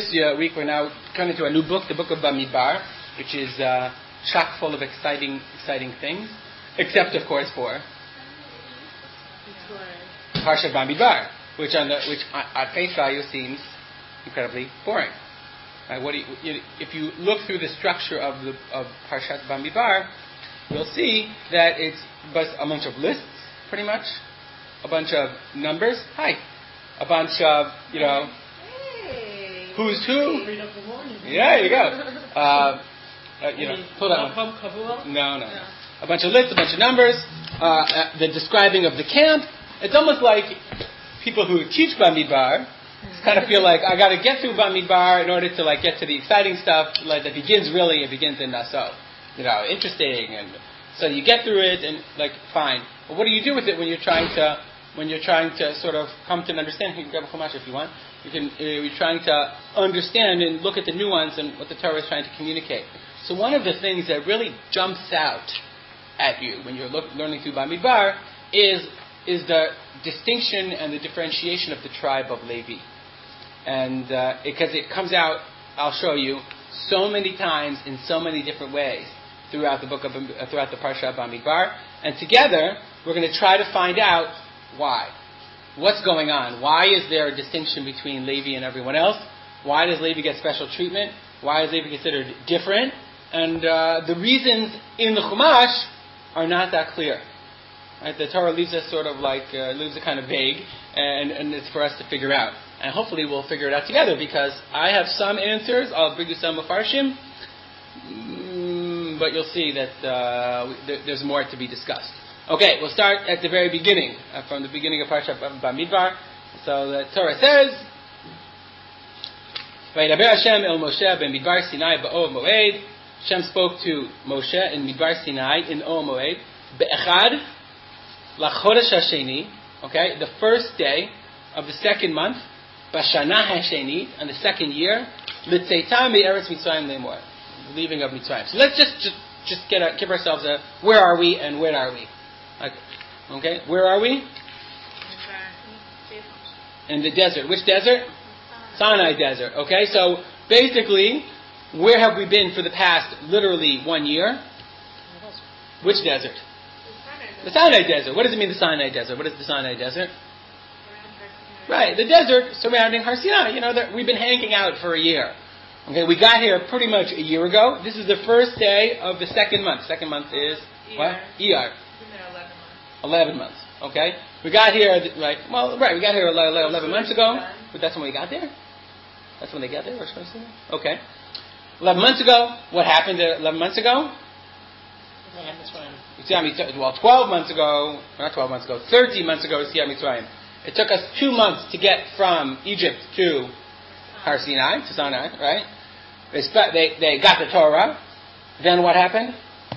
week we're now coming to a new book, the book of Bamidbar, which is chock full of exciting things, except of course for Parshat Bamidbar, which at face value seems incredibly boring. Right? If you look through the structure of Parshat Bamidbar, you'll see that it's a bunch of lists, pretty much, a bunch of numbers. A bunch of who's who. Yeah, there you go. Hold on. No. A bunch of lists, a bunch of numbers. The describing of the camp. It's almost like people who teach Bamidbar kind of feel like I got to get through Bamidbar in order to get to the exciting stuff. Like it begins in Naso. Interesting, and so you get through it and fine. But what do you do with it when you're trying to sort of come to an understanding? You can grab a chumash if you want. You're trying to understand and look at the nuance and what the Torah is trying to communicate. So one of the things that really jumps out at you when you're learning through Bamidbar is the distinction and the differentiation of the tribe of Levi. And because it comes out, I'll show you, so many times in so many different ways throughout the Parsha of Bamidbar. And together, we're going to try to find out why. What's going on? Why is there a distinction between Levi and everyone else? Why does Levi get special treatment? Why is Levi considered different? And the reasons in the Chumash are not that clear. Right? The Torah leaves us leaves it kind of vague, and it's for us to figure out. And hopefully we'll figure it out together, because I have some answers. I'll bring you some Mefarshim, but you'll see that there's more to be discussed. Okay, we'll start at the very beginning, from the beginning of Parshat Bamidbar. So the Torah says, "Vayidaber Hashem el Moshe b'Midbar Sinai ba'Ohel Moed." Hashem spoke to Moshe in Midbar Sinai in Ohel Moed, be'echad lachodesh hasheni. Okay, the first day of the second month, b'shana hasheni, and the second year, l'tzeitam me'eretz Mitzrayim le'mor, the leaving of Mitzrayim. So let's just give ourselves a where are we and where are we? Okay, where are we? In the desert. Which desert? Sinai desert. Okay, so basically, where have we been for the past literally 1 year? Which desert? The Sinai desert. What does it mean, the Sinai desert? What is the Sinai desert? Right, the desert surrounding Har Sinai. That we've been hanging out for a year. Okay, we got here pretty much a year ago. This is the first day of the second month. Second month is what? Iyar. 11 months. Okay, we got here we got here 11 months ago. But that's when we got there. That's when they got there. Okay, 11 months ago. What happened 11 months ago? 12 months ago. Not 12 months ago. 13 months ago. Mitzrayim. It took us 2 months to get from Egypt to Har Sinai, to Sinai, right? They got the Torah. Then what happened?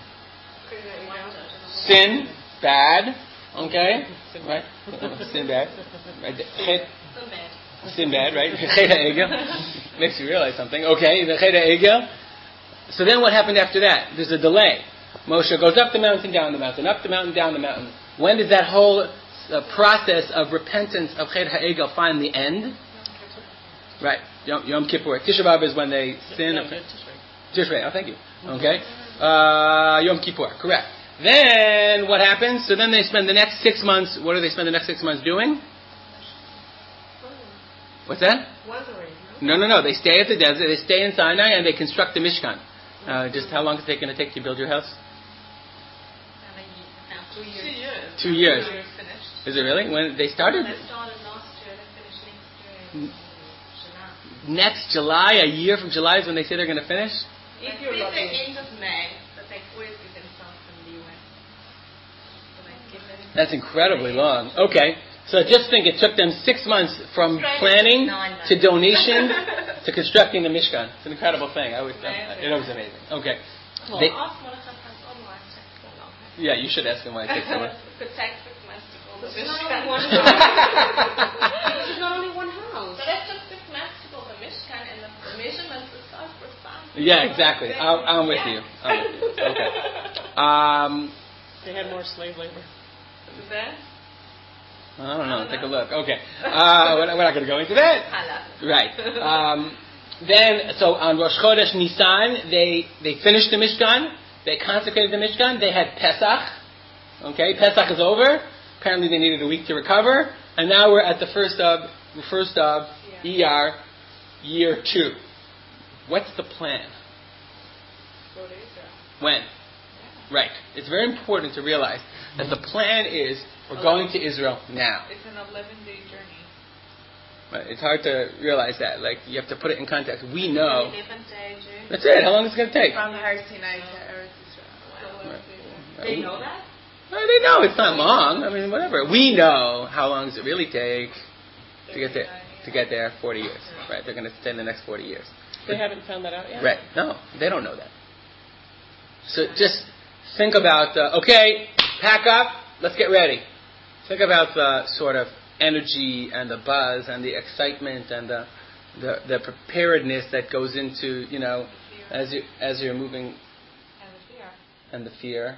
Sin, bad, okay, right? Sin, bad, right? Sin, bad, right? Chet HaEgel makes you realize something. Okay, the Chet HaEgel. So then what happened after that? There's a delay. Moshe goes up the mountain, down the mountain, up the mountain, down the mountain. When does that whole process of repentance of Chet HaEgel finally end? Right, Yom Kippur. Tisha B'Av is when they sin. Tishrei. Oh, thank you. Okay, Yom Kippur. Correct. Then what happens? So then they spend the next 6 months. What do they spend the next 6 months doing? What's that? No. They stay at the desert. They stay in Sinai and they construct the Mishkan. Just how long is it going to take to build your house? 2 years. 2 years. 2 years finished. Is it really? When they started? They started last year. They finished next July. A year from July is when they say they're going to finish? If you're lucky. The end of May, but they always give themselves some leeway. That's incredibly long. Okay. So just think, it took them 6 months from planning to donation to constructing the Mishkan. It's an incredible thing. It was amazing. Okay. Well, ask Monica on why it takes so long. Yeah, you should ask them why it takes so long. It takes 6 months to build the Mishkan. It's not only one house. But it took 6 months to build the Mishkan, and the measurements are so precise. Yeah, exactly. I'm with you. Okay. They had more slave labor. Is that? I don't know. Take a look. Okay. We're not going to go into that. Right. so on Rosh Chodesh Nisan, they finished the Mishkan. They consecrated the Mishkan. They had Pesach. Okay, Pesach is over. Apparently, they needed a week to recover, and now we're at the first of Iyar, year 2. What's the plan? Go to Israel. When? Yeah. Right. It's very important to realize that the plan is we're going to Israel now. It's an 11-day journey. But it's hard to realize that. Like, you have to put it in context. We know. 11-day journey. That's it. How long is it going to take? From Har Sinai to Eretz Israel. Right. They know that? They know it's not long. I mean, whatever. We know how long does it really take to get there. To get there, 40 years. Right? They're going to spend the next 40 years. They haven't found that out yet? Right. No, they don't know that. So just think about, okay, pack up, let's get ready. Think about the sort of energy and the buzz and the excitement and the preparedness that goes into, as you're moving. And the fear.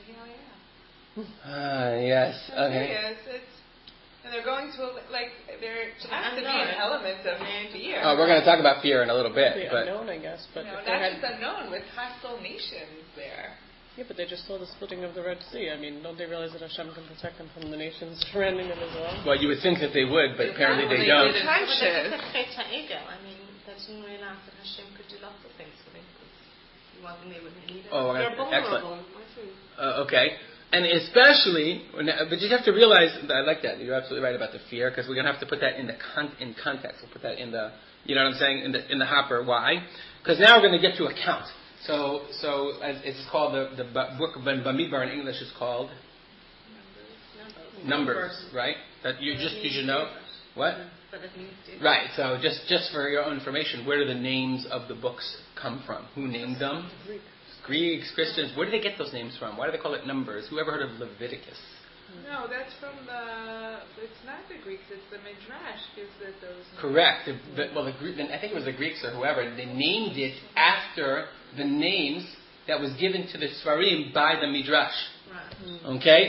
Yes. Okay. And they're going to, there has to be an element of fear. Oh, we're going to talk about fear in a little bit. The unknown, I guess. But that's just unknown with hostile nations there. Yeah, but they just saw the splitting of the Red Sea. I mean, don't they realize that Hashem can protect them from the nations surrounding them as well? Well, you would think that they would, but apparently they don't. But that's a chet ha'egel. I mean, that's no way that Hashem could do lots of things for them. They're excellent. Okay. And especially, but you have to realize, I like that, you're absolutely right about the fear, because we're going to have to put that in context. We'll put that in the, you know what I'm saying, in the hopper. Why? Because now we're going to get to a count. So as it's called, the book of Bamidbar in English is called Numbers, right? That you should know. What? Right, so just for your own information, where do the names of the books come from? Who named them? Greeks, Christians. Where do they get those names from? Why do they call it Numbers? Who ever heard of Leviticus? No, that's from it's not the Greeks, it's the Midrash gives it those names. Correct. I think it was the Greeks or whoever. They named it after the names that was given to the Svarim by the Midrash. Right. Okay?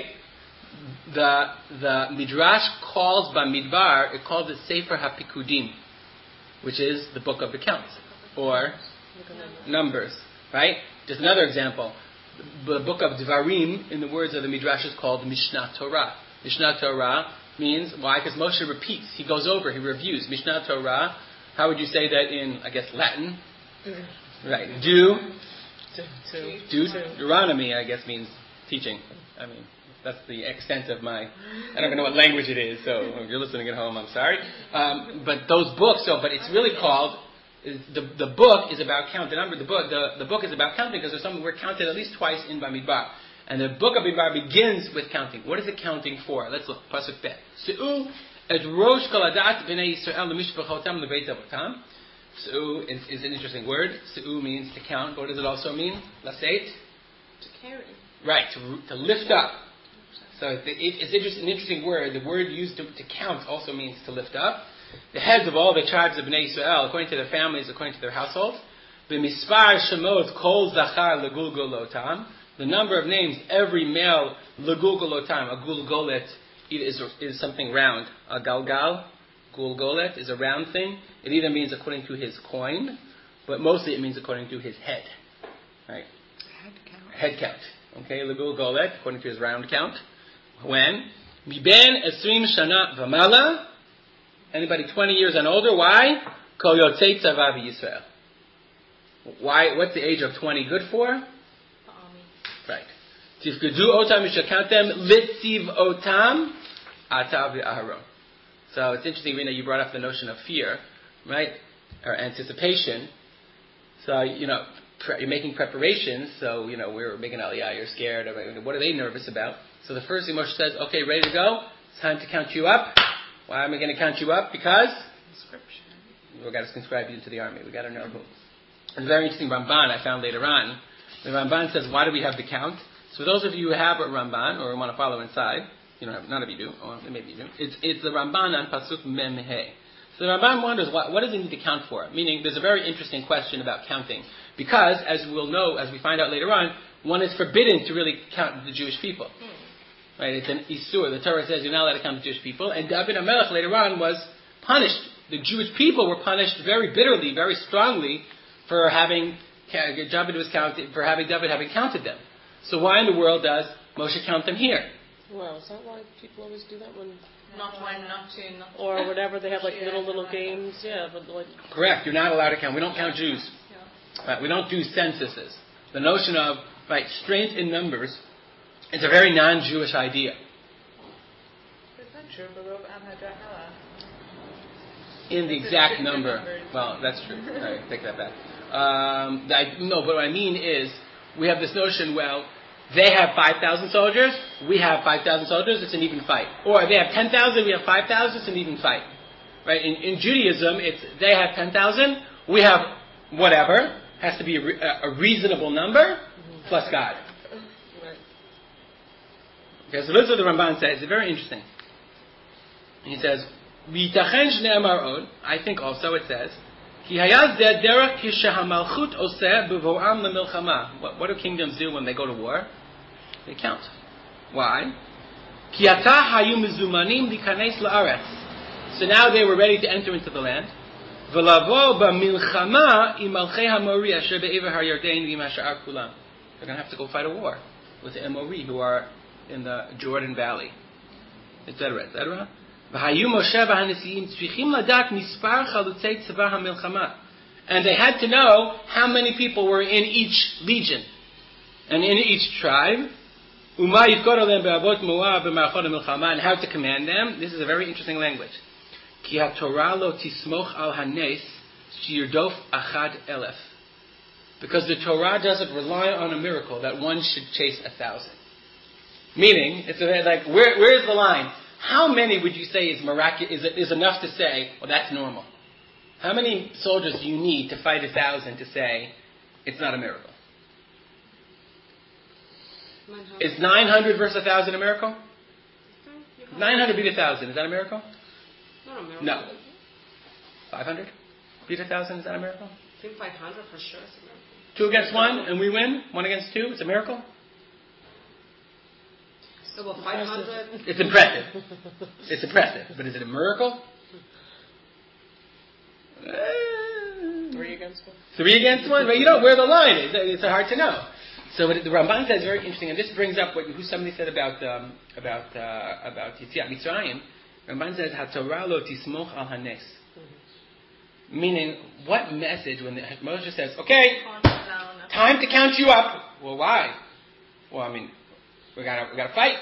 The Midrash calls Bamidbar, it calls it Sefer HaPikudim, which is the book of the counts, or Numbers. Right? Just another example. The book of Devarim, in the words of the Midrash, is called Mishnah Torah. Mishnah Torah means, why? Because Moshe repeats. He goes over, he reviews. Mishnah Torah, how would you say that in, I guess, Latin? Right. Deuteronomy, I guess, means teaching. I mean, that's the extent of my, I don't even know what language it is, so if you're listening at home, I'm sorry. But those books, but it's really called, the book is about counting. Remember, the book is about counting because there's something we're counted at least twice in Bamidbar. And the book of Bamidbar begins with counting. What is it counting for? Let's look. Pasuk Bet. Se'u et rosh kol hadat b'nei Yisrael l'mishpachotam lebeit avotam. Se'u is an interesting word. Se'u means to count. What does it also mean? Laseit? To carry. Right, to lift up. So it's an interesting word. The word used to count also means to lift up. The heads of all the tribes of Bnei Yisrael, according to their families, according to their households. B'mispar shemot kol zachar legulgolotam. The number of names, every male legulgolotam. A gulgolet is something round. A galgal, gulgolet, is a round thing. It either means according to his coin, but mostly it means according to his head. Right? Head count. Okay, legulgolet, according to his round count. When? Miben esrim shana v'mala. Anybody 20 years and older? Why? Kol yotzei tzava v'Yisrael. Why? What's the age of 20 good for? Right. Tifkedu otam, you shall count them. Litziv otam, ata v'aharon. So it's interesting, Rina, you brought up the notion of fear, right? Or anticipation. So, you're making preparations. So, we're making aliyah, you're scared. What are they nervous about? So the first thing Moshe says, okay, ready to go? It's time to count you up. Why am I going to count you up? Because we've got to conscribe you into the army. We've got to know who. It's a very interesting Ramban I found later on. The Ramban says, why do we have the count? So for those of you who have a Ramban or want to follow inside, none of you do, or maybe you do. It's the Ramban on Pasuk Mem He. So the Ramban wonders, what does it need to count for? Meaning, there's a very interesting question about counting. Because, as we'll know, as we find out later on, one is forbidden to really count the Jewish people. Right, it's an Isur. The Torah says you're not allowed to count the Jewish people. And David HaMelech later on was punished the Jewish people were punished very bitterly, very strongly for having David having counted them. So why in the world does Moshe count them here? Well, is that why people always do that when? Not to. Or whatever, they have like little games. Yeah, but like. Correct. You're not allowed to count. We don't count Jews. Right, we don't do censuses. The notion of strength in numbers is a very non-Jewish idea. It's not true, but in the exact number. Well, that's true. I take that back. No, but what I mean is, we have this notion, well, they have 5,000 soldiers, we have 5,000 soldiers, it's an even fight. Or they have 10,000, we have 5,000, it's an even fight. Right? In Judaism, it's they have 10,000, we have whatever, has to be a reasonable number, plus God. Okay, so this is what the Ramban says. It's very interesting. He says, I think also it says, what do kingdoms do when they go to war? They count. Why? So now they were ready to enter into the land. They're going to have to go fight a war with the Amori who are in the Jordan Valley, etc., etc. And they had to know how many people were in each legion and in each tribe, and how to command them. This is a very interesting language. Because the Torah doesn't rely on a miracle that one should chase 1,000. Meaning, it's like, where's the line? How many would you say is enough to say, well, that's normal? How many soldiers do you need to fight 1,000 to say it's not a miracle? 900. Is 900 versus 1,000 a miracle? 900 beat 1,000. Is that a miracle? Not a miracle. No. 500 beat 1,000. Is that a miracle? I think 500 for sure is a miracle. 2 against 1 and we win? 1 against 2? It's a miracle? So, well, 500. It's impressive. It's impressive. But is it a miracle? 3 against 1. 3 against 1? Well, you don't know where the line is. It's hard to know. So what the Ramban says is very interesting, and this brings up what somebody said about Yetziat Mitzrayim. Ramban says, "HaTorah lo tismoch al hanes." Meaning, what message when Moshe says, "Okay, time to count you up." Well, why? Well, I mean, we gotta fight.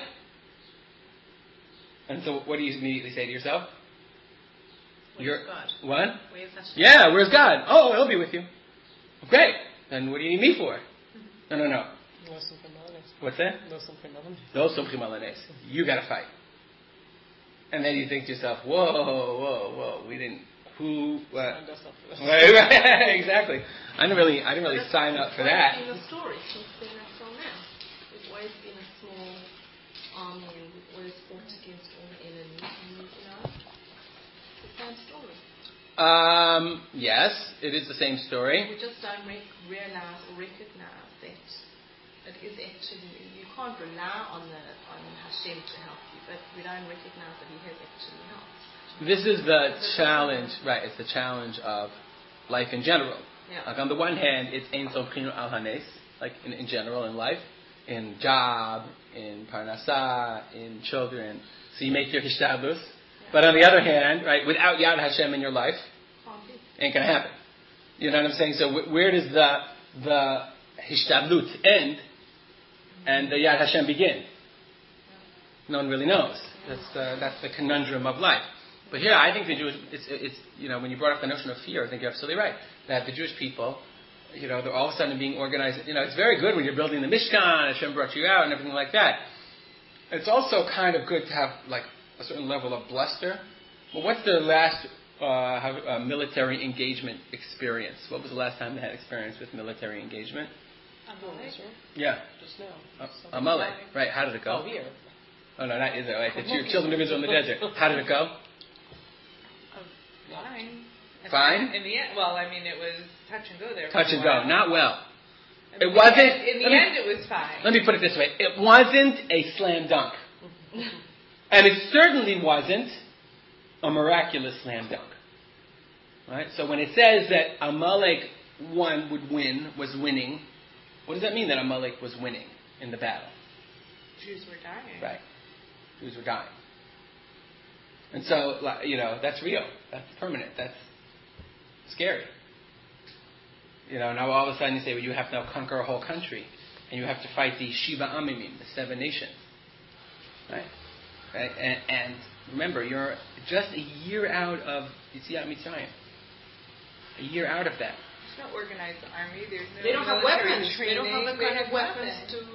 And so, what do you immediately say to yourself? Where's God? What? Where's Hashem? Yeah, where's God? Oh, He'll be with you. Great. Then what do you need me for? No. What's that? No somchim alanes. You gotta fight. And then you think to yourself, whoa, we didn't. Who? What? Right, exactly. I didn't really sign up for that. In the story, since then that's all now. We've always been a small army and we've always fought against all the enemies. And, the same story. Yes, it is the same story. We just don't realize or recognize that it is actually, you can't rely on Hashem to help you, but we don't recognize that He has actually helped. This is the challenge, right? It's the challenge of life in general. Yeah. Like on the one hand, it's ein somchinu al hanes, like in general in life, in job, in parnasah, in children. So you make your hishtadlus. But on the other hand, right, without Yad Hashem in your life, ain't gonna happen. You know what I'm saying? So where does the hishtadlut end and the Yad Hashem begin? No one really knows. That's the conundrum of life. But here, I think the Jewish, it's when you brought up the notion of fear, I think you're absolutely right. That the Jewish people, they're all of a sudden being organized. It's very good when you're building the Mishkan, Hashem brought you out, and everything like that. It's also kind of good to have like a certain level of bluster. Well, what's the last military engagement experience? What was the last time they had experience with military engagement? Amalek. Yeah. Just now. Amalek. Right. How did it go? Oh, here. Oh, no, not Israel. Right. It's your children of Israel in the desert. How did it go? Fine. In the end, well, I mean, it was touch and go there. Touch and go. Not well. It wasn't. In the end, it was fine. Let me put it this way. It wasn't a slam dunk. And it certainly wasn't a miraculous slam dunk. Right? So when it says that Amalek was winning, what does that mean that Amalek was winning in the battle? Jews were dying. Right. Jews were dying. And so, that's real. That's permanent. That's scary. Now all of a sudden you say, well, you have to now conquer a whole country. And you have to fight the Shiva Amimim, the 7 nations. Right? And remember, you're just a year out of Yetziat Mitzrayim. A year out of that. There's no organized army. They don't have weapons. Training. They don't have the kind of weapons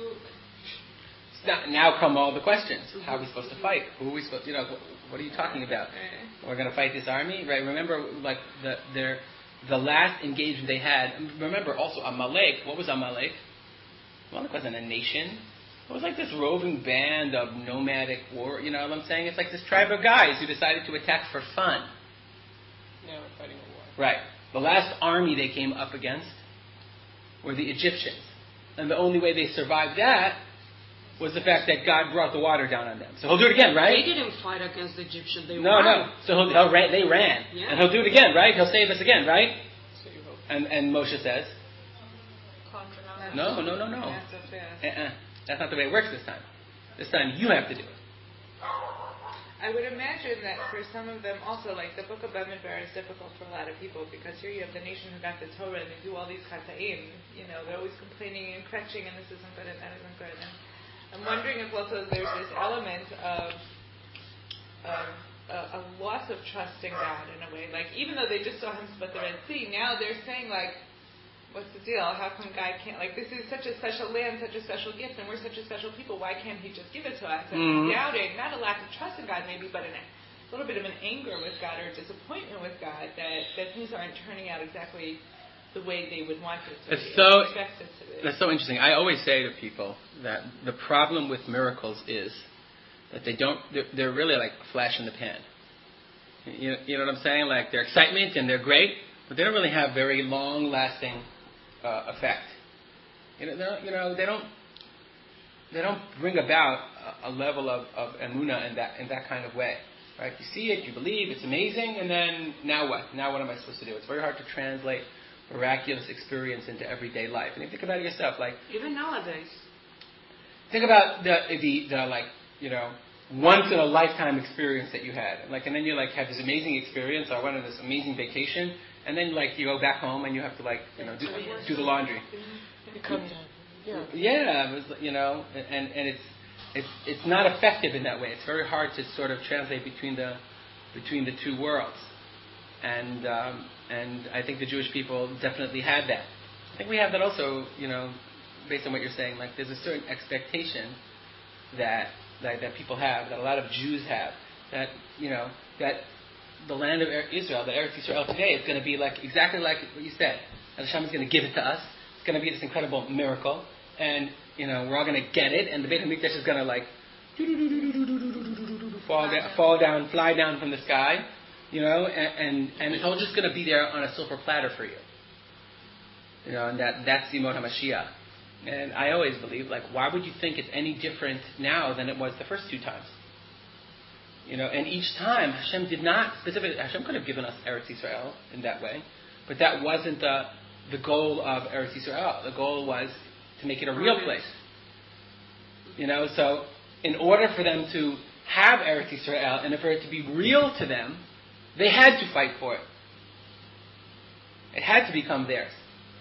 to... Now come all the questions. How are we supposed to fight? Who are we supposed to... what are you talking about? We're going to fight this army? Right? Remember, the last engagement they had... Remember also Amalek. What was Amalek? Amalek wasn't a nation. It was like this roving band of nomadic war. You know what I'm saying? It's like this tribe of guys who decided to attack for fun. Now we're fighting a war. Right. The last army they came up against were the Egyptians. And the only way they survived that was the fact that God brought the water down on them. So he'll do it again, right? They didn't fight against the Egyptians. They No. So they ran. Yeah. And he'll do it again, right? He'll save us again, right? And Moshe says, No. That's not the way it works this time. This time you have to do it. I would imagine that for some of them also, like the book of Bamidbar is difficult for a lot of people because here you have the nation who got the Torah and they do all these chata'im. They're always complaining and kvetching and this isn't good and that isn't good. And I'm wondering if also there's this element of a loss of trust in God in a way. Like even though they just saw him split the Red Sea, now they're saying like, what's the deal? How come God can't, this is such a special land, such a special gift, and we're such a special people, why can't he just give it to us? And doubting, not a lack of trust in God maybe, but a little bit of an anger with God or a disappointment with God that things aren't turning out exactly the way they would want it to be. That's so interesting. I always say to people that the problem with miracles is that they're really like a flash in the pan. You know what I'm saying? Like they're excitement and they're great, but they don't really have very long-lasting effect. They don't bring about a level of emunah in that kind of way. Right? You see it, you believe, it's amazing, and then now what? Now what am I supposed to do? It's very hard to translate miraculous experience into everyday life. And you think about it yourself, even nowadays. Think about the once in a lifetime experience that you had, and then you have this amazing experience. I went on this amazing vacation. And then, you go back home and you have to, do the laundry. Yeah, and it's not effective in that way. It's very hard to sort of translate between the two worlds. And I think the Jewish people definitely had that. I think we have that also, based on what you're saying. There's a certain expectation that people have, that a lot of Jews have, that the land of Israel, the Eretz Yisrael today, is going to be exactly like what you said. And Hashem is going to give it to us. It's going to be this incredible miracle, and we're all going to get it. And the Beit HaMikdash is going to fly down from the sky, and it's all just going to be there on a silver platter for you. And that's Yemot HaMashiach. And I always believe, why would you think it's any different now than it was the first 2 times? And each time Hashem did not specifically. Hashem could have given us Eretz Yisrael in that way, but that wasn't the goal of Eretz Yisrael. The goal was to make it a real place. So in order for them to have Eretz Yisrael and for it to be real to them, they had to fight for it. It had to become theirs.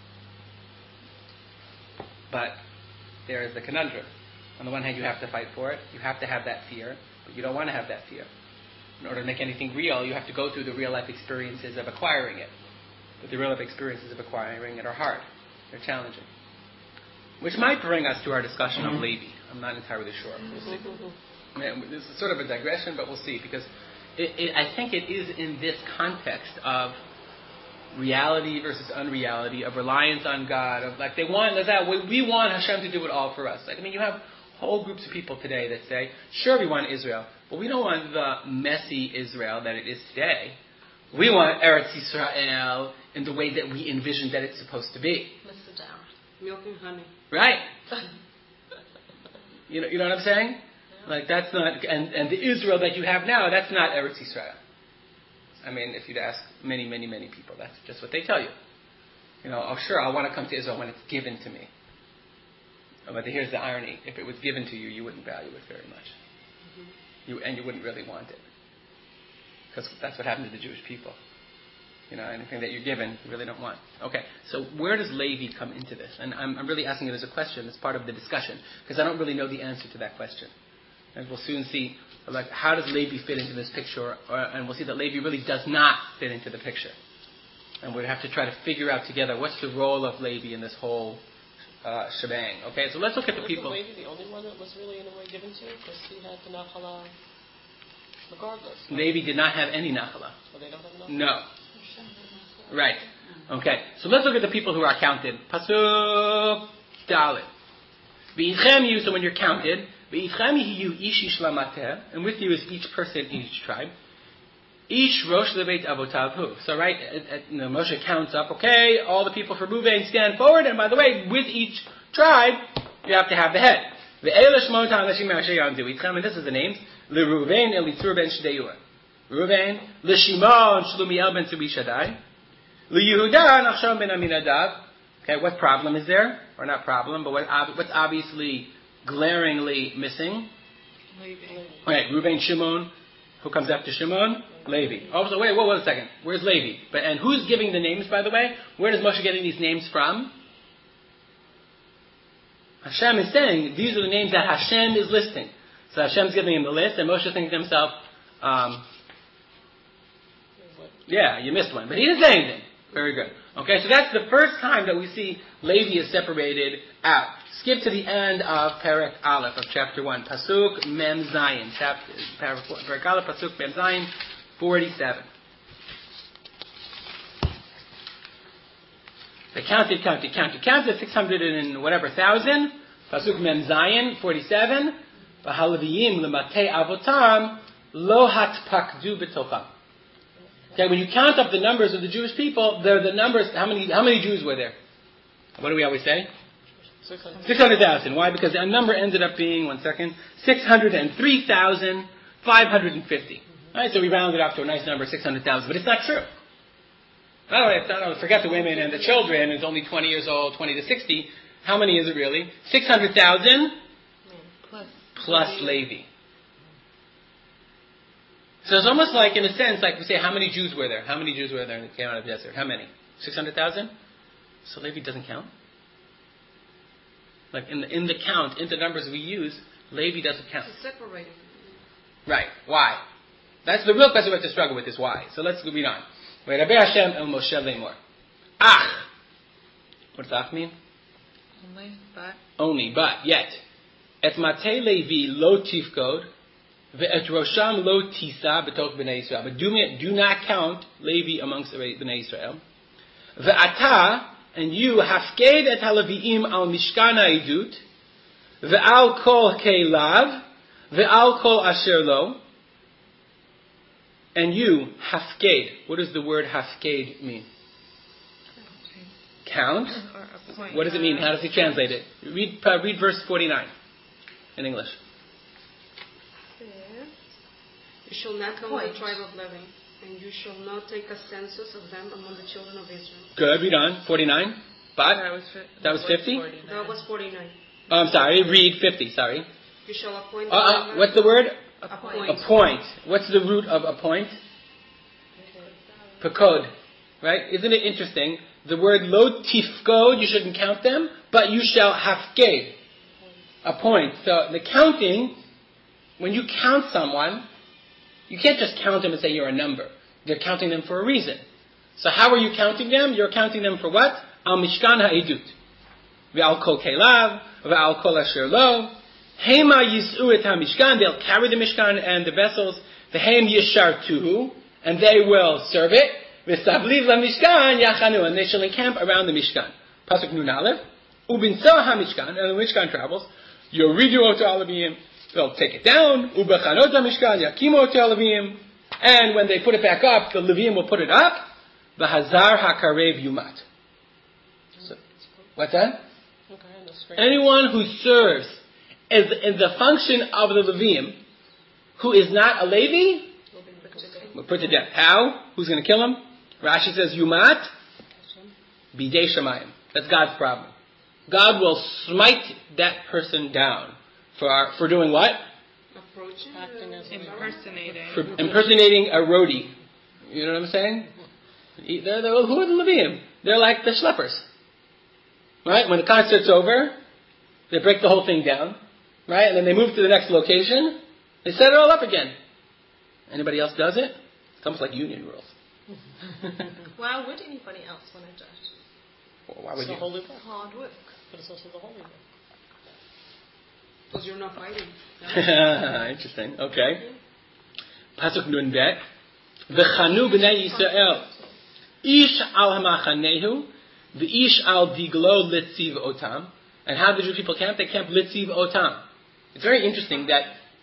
But there is the conundrum. On the one hand, you have to fight for it. You have to have that fear. But you don't want to have that fear. In order to make anything real, you have to go through the real-life experiences of acquiring it. But the real-life experiences of acquiring it are hard. They're challenging. Which might bring us to our discussion of Levi. I'm not entirely sure. We'll see. This is sort of a digression, but we'll see. Because I think it is in this context of reality versus unreality, of reliance on God, of we want Hashem to do it all for us. You have whole groups of people today that say, sure, we want Israel, but we don't want the messy Israel that it is today. We want Eretz Yisrael in the way that we envision that it's supposed to be. Sit down. Milk and honey. Right. You know what I'm saying? Yeah. That's not, and the Israel that you have now, that's not Eretz Yisrael. If you'd ask many, many, many people. That's just what they tell you. Oh sure, I want to come to Israel when it's given to me. But here's the irony. If it was given to you, you wouldn't value it very much. Mm-hmm. You wouldn't really want it. Because that's what happened to the Jewish people. Anything that you're given, you really don't want. Okay, so where does Levi come into this? And I'm really asking it as a question, as part of the discussion, because I don't really know the answer to that question. And we'll soon see, how does Levi fit into this picture? And we'll see that Levi really does not fit into the picture. And we'll have to try to figure out together what's the role of Levi in this whole shebang. Okay, so let's look at the people. Was Levi the only one that was really in a way given to? Because he had the Nachala regardless. Levi did not have any Nachala. Oh, they don't have Nachala? No. Right. Okay. So let's look at the people who are counted. Pasuk Dalet. V'itchem you, so when you're counted, v'itchem you ish ish lamater, and with you is each person in each tribe. Ish rosh lebeit avotav. So right, Moshe counts up. Okay, all the people for Reuven stand forward, and by the way, with each tribe, you have to have the head. Ve'ela shmot ha'anashim asher yamdu itchem, and this is the names: LeReuven Elitzur ben Shedeur. Reuven, LeShimon Shlumiel ben Tzubi Shaddai, LeYehuda Nachshon ben Aminadav. Okay, what problem is there? Or not problem, but what's obviously glaringly missing? Levi. Okay, Reuven, Shimon. Who comes after Shimon? Levi. Oh, so wait a second. Where's Levi? And who's giving the names, by the way? Where does Moshe getting these names from? Hashem is saying, these are the names that Hashem is listing. So Hashem's giving him the list, and Moshe thinks to himself, yeah, you missed one. But he didn't say anything. Very good. Okay, so that's the first time that we see Levi is separated out. Skip to the end of Perek Aleph of chapter 1. Pasuk Mem Zayin. Perek Aleph, Pasuk Mem Zayin, 47. They counted, 600 and whatever thousand. Pasuk Mem Zayin, 47. V'halaviyim l'matei avotam lo hatpakdu b'tocham. Okay, when you count up the numbers of the Jewish people, they're the numbers. How many Jews were there? What do we always say? 600,000. Why? Because the number ended up being 603,550. All right, so we rounded up to a nice number, 600,000. But it's not true. Forget the women and the children. It's only 20 years old, 20 to 60. How many is it really? 600,000 plus Levi. So it's almost like, in a sense, like we say, how many Jews were there? How many Jews were there that came out of the desert? How many? 600,000? So Levi doesn't count? Like in the count, in the numbers we use, Levi doesn't count. It's separated. Right. Why? That's the real question we have to struggle with, is why. So let's read on. Rabbi Hashem el Moshe lemor. Ach. What does ach mean? Only, but, yet. Et matei Levi lo tifkod. Ve'et rosham lo tisa b'toch b'nei Yisrael. But do not count Levi amongst b'nei Yisrael. Ve'ata, and you, hafked et halaviim al mishkan ha'idut, ve'al kol keilav, ve'al kol asher lo. And you, hafked. What does the word hafked mean? Count. What does it mean? How does he translate it? Read verse 49 in English. You shall not count the tribe of Levi, and you shall not take a census of them among the children of Israel. Good, read on. 49. But? That was 50? That was 49. Oh, I'm sorry, read 50, sorry. You shall appoint... what's the word? Appoint. Appoint. What's the root of appoint? Pekod. Right? Isn't it interesting? The word lo tifkod, you shouldn't count them, but you shall hafked. Appoint. So the counting, when you count someone, you can't just count them and say you're a number. You're counting them for a reason. So how are you counting them? You're counting them for what? Al mishkan ha'idut. Ve'al kol kelav, ve'al kol asher lo. Hema yis'u et ha'mishkan. They'll carry the mishkan and the vessels. Ve'hem yishartuhu. And they will serve it. Ve'sabliv la'mishkan yachanu. And they shall encamp around the mishkan. Pasuk nun aleph. Ubinsa ha'mishkan. And the mishkan travels. Yoridu ot alavim. They'll take it down. Ubechanot ha'mishkan yakimu ot alavim. And when they put it back up, the Leviim will put it up. V'hazar ha'karev yumat. So, what's that? Anyone who serves in the function of the Leviim, who is not a Levi, will put to death. How? Who's going to kill him? Rashi says, Yumat bidei shamayim. That's God's problem. God will smite that person down for doing what? Impersonating a roadie. You know what I'm saying? Who are the Leviim? They're like the schleppers. Right? When the concert's over, they break the whole thing down. Right? And then they move to the next location. They set it all up again. Anybody else does it? It's almost like union rules. Why would anybody else want to do it? Well, why would you? It's holy work. Hard work. But it's also the holy work. Because you're not fighting. Interesting. Okay. Pasuk Nun Bet. V'chanu b'nei Yisrael ish al hamachanehu v'ish al diglo litziv otam. And how did the people camp? They camped litziv otam. It's very interesting that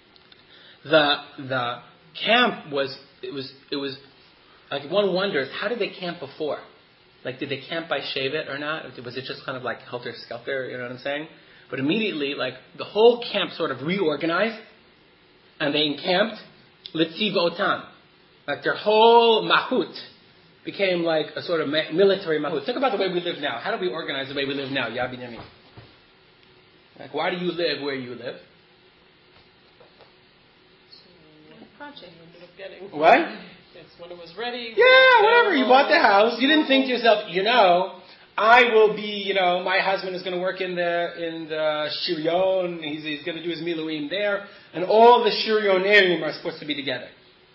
the camp was like, one wonders, how did they camp before? Like, did they camp by Shevet or not? Or was it just kind of like helter-skelter, you know what I'm saying? But immediately, like, the whole camp sort of reorganized, and they encamped Litziv Otam. Like, their whole mahut became like a sort of military mahut. Think about the way we live now. How do we organize the way we live now, Yabi Nami? Like, why do you live where you live? Project you ended up getting. What? It's when it was ready. Yeah, whatever. You bought the house. You didn't think to yourself, I will be, my husband is going to work in the Shiryon. He's going to do his Miluim there. And all the Shiryonerim are supposed to be together.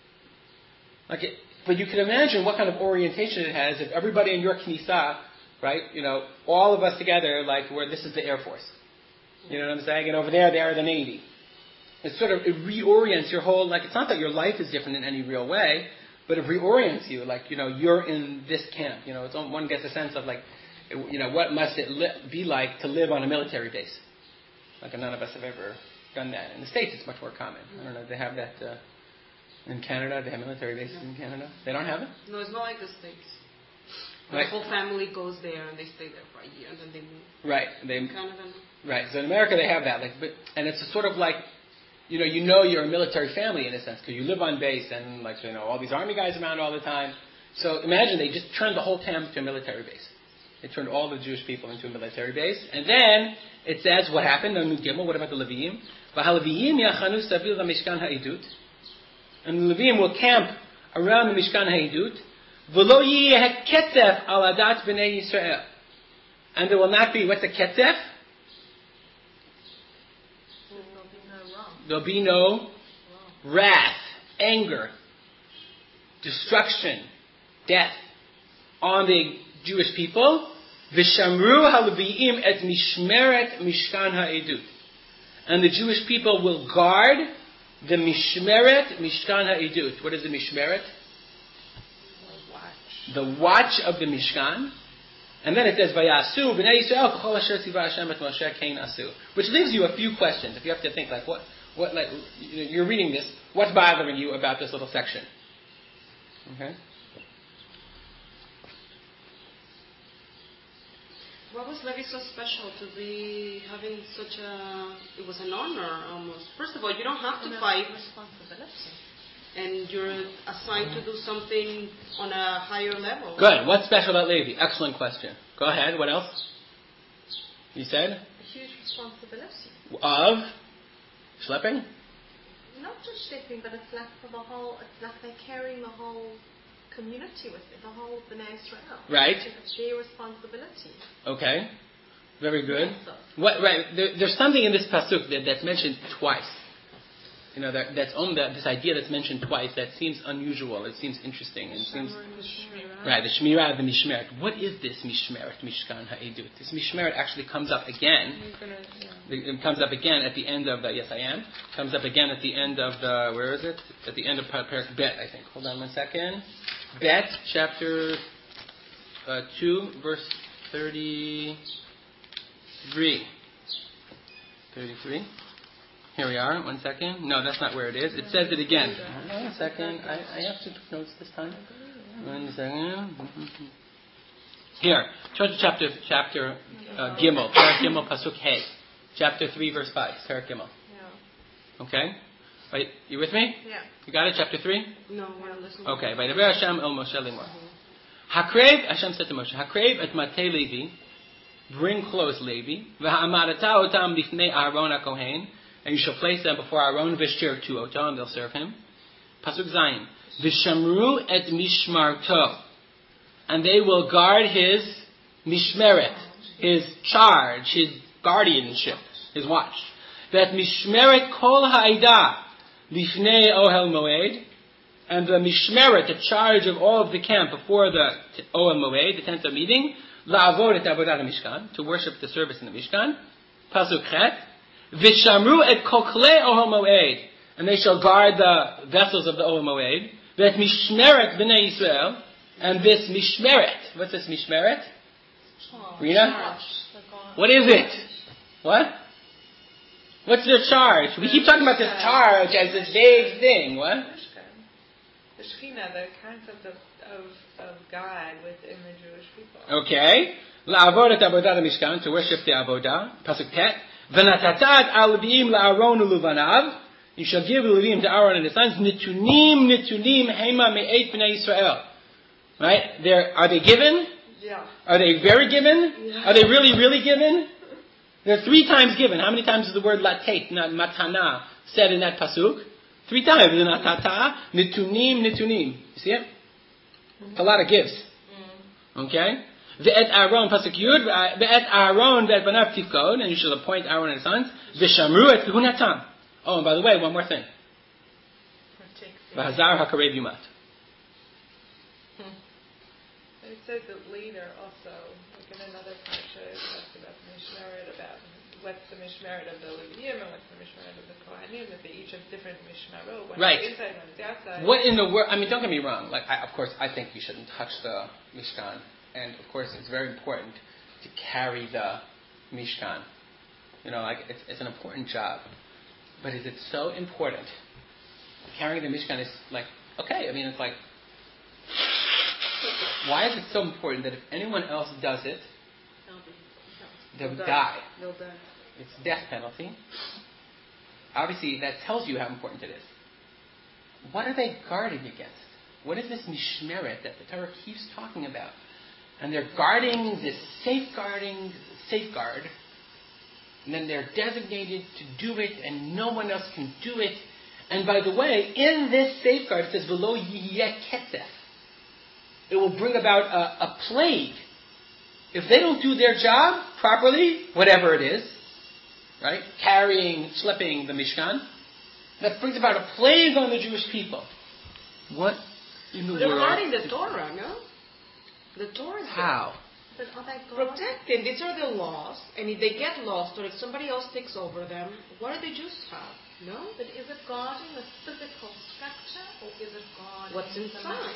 But you can imagine what kind of orientation it has if everybody in your Knesset, right, all of us together, like, where this is the Air Force. You know what I'm saying? And over there, they are the Navy. It reorients your whole, like, it's not that your life is different in any real way, but it reorients you, like, you're in this camp. One gets a sense of, like, what must it be like to live on a military base? Like, none of us have ever done that. In the States, it's much more common. I don't know, they have that in Canada. They have military bases in Canada. They don't have it? No, it's not like the States. Right. The whole family goes there and they stay there for a year and then they move. Right. In Canada, no. Right. So in America, they have that. And it's a sort of like, you're a military family in a sense because you live on base and all these army guys around all the time. So imagine they just turned the whole camp to a military base. They turned all the Jewish people into a military base. And then it says what happened on Nun Gimel. What about the Leviim? V'haLeviim yachanu savil la'mishkan ha'idut. And the Leviim will camp around the Mishkan ha'idut. V'lo yiyeh ketef al adat b'nei Yisrael. And there will not be, what's a ketef? There'll be no wrath, anger, destruction, death on the Jewish people. V'shamru ha'leviim et mishmeret mishkan ha'edut. And the Jewish people will guard the mishmeret mishkan ha'edut. What is the mishmeret? The watch of the Mishkan. And then it says, Vayasu b'nei Yisrael k'chol asher tzivah Hashem et Moshe kein asu. Which leaves you a few questions. If you have to think, like, you're reading this, what's bothering you about this little section? Okay? What was Levi so special to be having such it was an honor almost. First of all, you don't have to fight. Responsibility. And you're assigned to do something on a higher level. Good. What's special about Levi? Excellent question. Go ahead. What else? You said? A huge responsibility. Of? Schlepping? Not just schlepping, but it's like for the whole, it's like they're carrying the whole community with it, the whole Bnei Israel. Right. It's their responsibility. Okay. Very good. Yes, Right. There's something in this pasuk that's mentioned twice. That's on this idea that's mentioned twice that seems unusual. It seems interesting. It seems right. The Shmirah, the Mishmeret. What is this Mishmeret, Mishkan Ha'edut? This Mishmeret actually comes up again. It comes up again at the end of the. Yes, I am. Comes up again at the end of the. Where is it? At the end of Parak Bet, I think. Hold on 1 second. Bet, chapter 2, verse 33. 33. Here we are. 1 second. No, that's not where it is. It says it again. 1 second. I have to take notes this time. 1 second. Here. Turn to chapter Gimel. Parak Gimel Pasuk Hey. Chapter 3, verse 5. Parak Gimel. Yeah. Okay. Wait, you with me? Yeah. You got it? Chapter 3? No, we're listening. Okay. Vaydaber Hashem el Moshe limor. Hakrev, Hashem said to Moshe, Hakrev et matei Levi, bring close Levi, v'ha'amarata otam lifnei Aaron HaKohen, and you shall place them before Aaron v'shir tu otam, and they'll serve him. Pasuk Zayin, v'shamru et mishmarto, and they will guard his mishmeret, his charge, his guardianship, his watch. V'et mishmeret kol ha'ida lifnei ohel moed, and the mishmeret, the charge of all of the camp before the Ohel Moed, the tent of meeting, la'avod et avodat mishkan, to worship the service in the Mishkan. Pasuk Chet, v'shamru et kokle Ohel Moed, and they shall guard the vessels of the Ohel Moed. V'et mishmeret b'nei Yisrael, and this mishmeret, what's this mishmeret? Rina? What is it? What? What's their charge? We keep talking about this charge as this vague thing. What? The Shekhinah, the concept of God within the Jewish people. Okay. La'avod et avodat mishkan, to worship the avodah. Pasuk Tet. V'natatat al leviim la'aron uluvanav. You shall give the leviim to Aaron and his sons. Nitunim hema me'et b'nei Yisrael. Right? Are they given? Yeah. Are they very given? Yeah. Are they really, really given? They're 3 times given. How many times is the word latet, matana, said in that pasuk? 3 times. Natata, nitunim. You see it? It's a lot of gifts. Okay? Ve'et Aaron, pasuk Yud, ve'et Aaron ve'et banav tifkod, and you shall appoint Aaron and his sons. Ve'shamru et kehunatam. Oh, and by the way, one more thing. V'hazar hakarev yumat. It says that later also, like in another parsha, it talks about the mishmeret, about what's the mishmeret of the Leviim and what's the mishmeret of the Kohanim, that they each have different mishmarot. One right. is inside, one is outside. What in the world? I mean, don't get me wrong. Like, of course, I think you shouldn't touch the Mishkan, and of course, it's very important to carry the Mishkan. You know, like it's an important job, but is it so important? Carrying the Mishkan is like, okay. I mean, it's like, why is it so important that if anyone else does it, they'll die? They'll die. It's death penalty. Obviously, that tells you how important it is. What are they guarding against? What is this mishmeret that the Torah keeps talking about? And they're guarding this safeguard, and then they're designated to do it, and no one else can do it. And by the way, in this safeguard, it says, "V'lo yiyeh ketzef." It will bring about a plague. If they don't do their job properly, whatever it is, right? Schlepping the Mishkan, that brings about a plague on the Jewish people. What in the world? They're guarding the Torah, no? The Torah. How? But are they protected? These are the laws, and if they get lost or if somebody else takes over them, what do the Jews have? No? But is it guarding the physical structure, or is it guarding what's inside?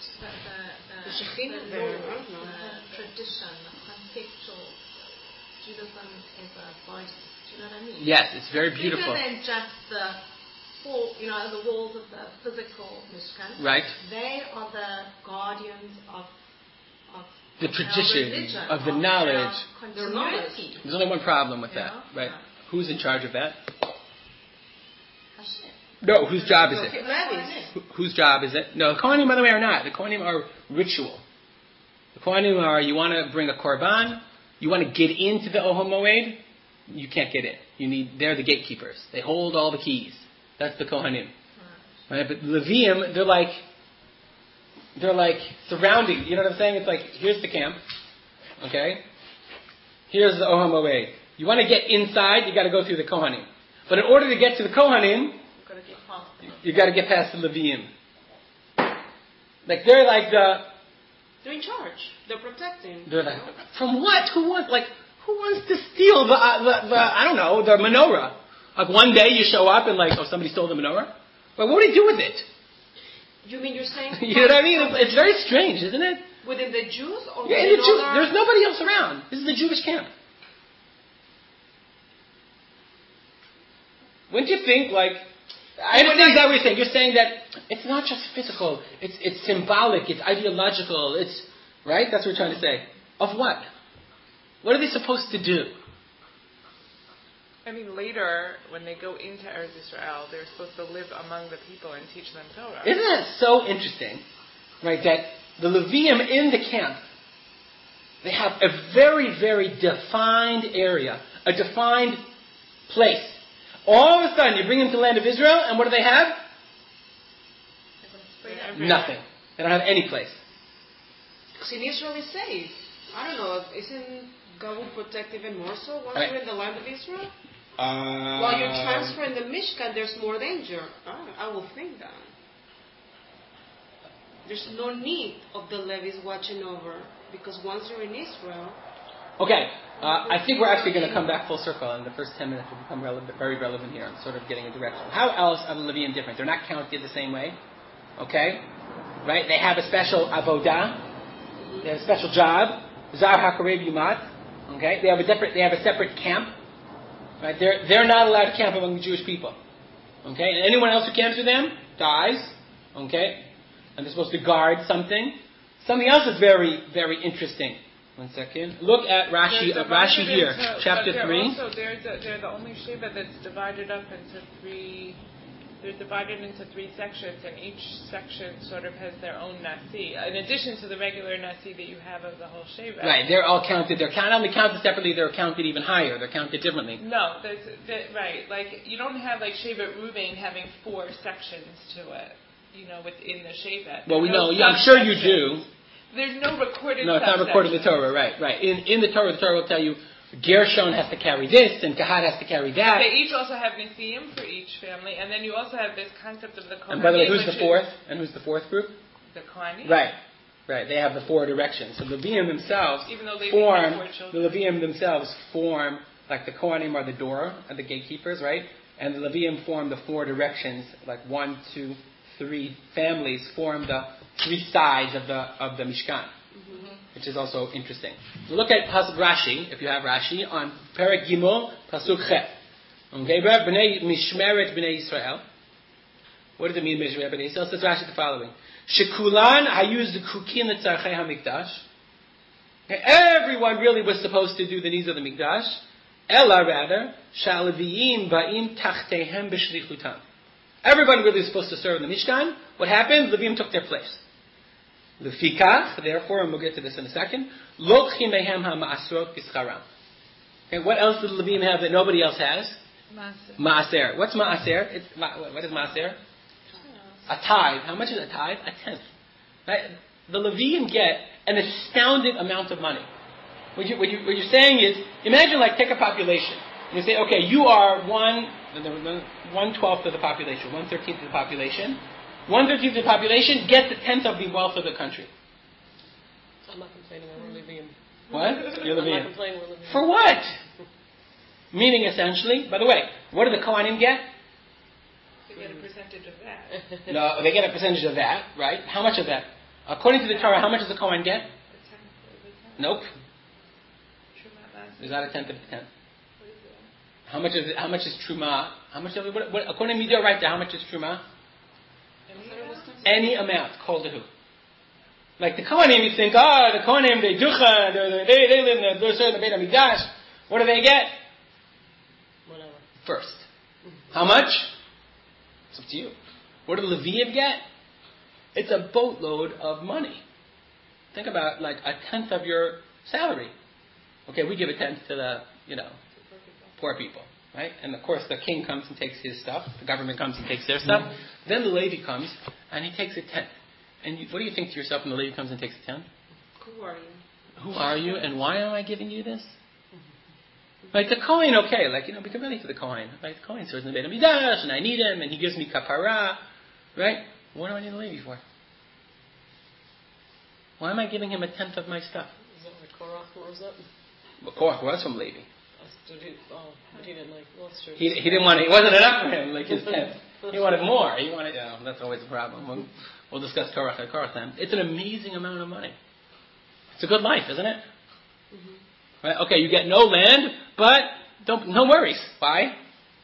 The Shekhinah, the tradition, the conceptual Judaism is a body. Do you know what I mean? Yes, it's very beautiful. Bigger than just the walls of the physical Mishkan. Right. They are the guardians of the tradition, religion, of the knowledge. Continuity. There's only one problem with that, right? Yeah. Who's in charge of that? Hashem. No, whose job is it? Levi's. Whose job is it? No, the Kohanim, by the way, are not. The Kohanim are ritual. The Kohanim are, you want to bring a korban, you want to get into the Ohel Moed, you can't get in. They're the gatekeepers. They hold all the keys. That's the Kohanim. Right? But Leviim, they're like surrounding. You know what I'm saying? It's like, here's the camp. Okay? Here's the Ohel Moed. You want to get inside, you got to go through the Kohanim. But in order to get to the Kohanim, you got to get past the Leviim. Like they're in charge. They're protecting. They're like, from what? Who wants to steal the I don't know, the menorah? Like one day you show up and somebody stole the menorah. Well, what do they do with it? You mean you're saying? You know what I mean? It's very strange, isn't it? Within the Jews or yeah, within there's nobody else around. This is the Jewish camp. Wouldn't you think I understand exactly what you're saying. You're saying that it's not just physical. It's symbolic. It's ideological. It's right. That's what we're trying to say. Of what? What are they supposed to do? I mean, later when they go into Eretz Israel, they're supposed to live among the people and teach them Torah. Isn't that so interesting? Right. That the Levium in the camp, they have a very, very defined area, a defined place. All of a sudden, you bring them to the land of Israel, and what do they have? Nothing. They don't have any place. Because in Israel it's safe. I don't know, isn't God will protect even more so once you're in the land of Israel? While you're transferring the Mishkan, there's more danger. I will think that. There's no need of the Levites watching over, because once you're in Israel... Okay, I think we're actually going to come back full circle, and the first 10 minutes will become very relevant here. I'm sort of getting a direction. How else are the Levium different? They're not counted the same way. Okay? Right? They have a special avodah. They have a special job. Zar HaKarev Yumat. Okay? They have a separate camp. Right? They're not allowed to camp among the Jewish people. Okay? And anyone else who camps with them dies. Okay? And they're supposed to guard something. Something else is very, very interesting. One second. Look at Rashi here, chapter 3. They're the only Shiva that's divided up into three. They're divided into three sections, and each section sort of has their own Nasi, in addition to the regular Nasi that you have of the whole Shiva. Right, they're all counted. They're not only counted separately, they're counted even higher. They're counted differently. No, right. Like, you don't have, like, Shevet Ruvain having 4 sections to it, within the Shevet. Well, we know. I'm sure you do. There's no recorded. No, it's not recorded in the Torah. Right. In the Torah will tell you Gershon has to carry this and Kahat has to carry that. They each also have Nisim for each family, and then you also have this concept of the Kohanim. And by the way, who's the fourth? And who's the fourth group? The Kohanim. Right. They have the 4 directions. So the Levium themselves form, like the Kohanim are the door and the gatekeepers, right? And the Levium form the 4 directions, like 1, 2, 3 families form the 3 sides of the Mishkan, which is also interesting. So look at Pasuk Rashi, if you have Rashi, on Perek Gimel, Pasuk Chet. Okay, B'nei Mishmeret B'nei Yisrael. What does it mean, Mishmeret B'nei Yisrael? Says Rashi the following: Shekulan hayuz d'kukin l'tzarchei hamikdash. Everyone really was supposed to do the needs of the Mikdash. Ella rather, sha'aleviyim ba'im tachtehem b'shlichutam. Everybody really was supposed to serve in the Mishkan. What happened? Levium took their place. Lefikach, therefore, and we'll get to this in a second, lokchim mehem ha'ma'asrot pischaram. Okay, what else did Levium have that nobody else has? Ma'aser. What's Ma'aser? What is Ma'aser? A tithe. How much is a tithe? A tenth. Right? The Levium get an astounding amount of money. What you're saying is, imagine take a population. And you say, okay, you are 1/12 of the population, 1/13 of the population. 1/13 of the population get the 10th of the wealth of the country. I'm not complaining, we're Levium. What? You're Levium. I'm not complaining, we're Levium. For what? Meaning, essentially, by the way, what do the Kohanim get? They get a percentage of that. No, they get a percentage of that, right? How much of that? According to the Torah, how much does the Kohen get? Nope. Is that a tenth of a tenth? How much is Truma? According to Midah right there, how much is Truma? Any amount. Called to who? Like the Kohanim, you think, the Kohanim, they ducha, they live in the Beit HaMikdash. What do they get? Whatever. First. How much? It's up to you. What do the Levium get? It's a boatload of money. Think about a tenth of your salary. Okay, we give a tenth to the, poor people, right? And of course the king comes and takes his stuff, the government comes and takes their stuff, then the Levi comes and he takes a tenth. And what do you think to yourself when the Levi comes and takes a tenth? Who are you? Who are you and why am I giving you this? Like the Kohen, okay, we can relate to the Kohen. Like the Kohen serves in the Beit HaMikdash and I need him and he gives me kapara, right? What do I need the Levi for? Why am I giving him a tenth of my stuff? Is that what Korach was up? Well, Korach was from Levi. But he didn't He didn't want it. It wasn't enough for him, his tenth. He wanted more. He wanted. That's always a problem. We'll discuss Korach at Korach then. It's an amazing amount of money. It's a good life, isn't it? Mm-hmm. Right? Okay, you get no land, but no worries. Why?